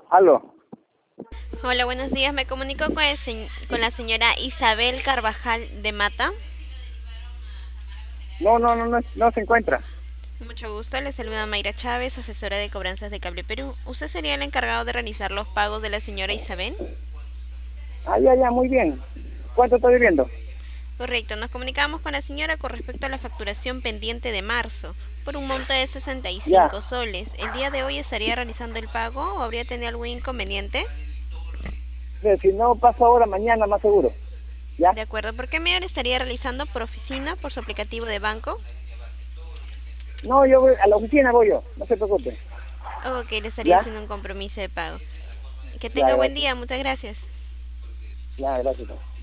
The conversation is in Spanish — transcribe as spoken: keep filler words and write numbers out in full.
Aló. Hola, buenos días. Me comunico con, el se- con la señora Isabel Carvajal de Mata. No, no, no, no, no se encuentra. Mucho gusto. Le saluda Mayra Chávez, asesora de cobranzas de Cable Perú. ¿Usted sería el encargado de realizar los pagos de la señora Isabel? Ah, ya, ya, muy bien. ¿Cuánto estoy debiendo? Correcto. Nos comunicamos con la señora con respecto a la facturación pendiente de marzo por un monto de sesenta y Ya. cinco soles. ¿El día de hoy estaría realizando el pago o habría tenido algún inconveniente? Eh, Si no paso ahora, mañana más seguro. ¿Ya? De acuerdo. ¿Por qué medio le estaría realizando por oficina, por su aplicativo de banco? No, yo voy, a la oficina voy yo. No se preocupe. Ok, le estaría ¿Ya? haciendo un compromiso de pago. Que Ya, tenga buen gracias. día, muchas gracias. Ya, gracias.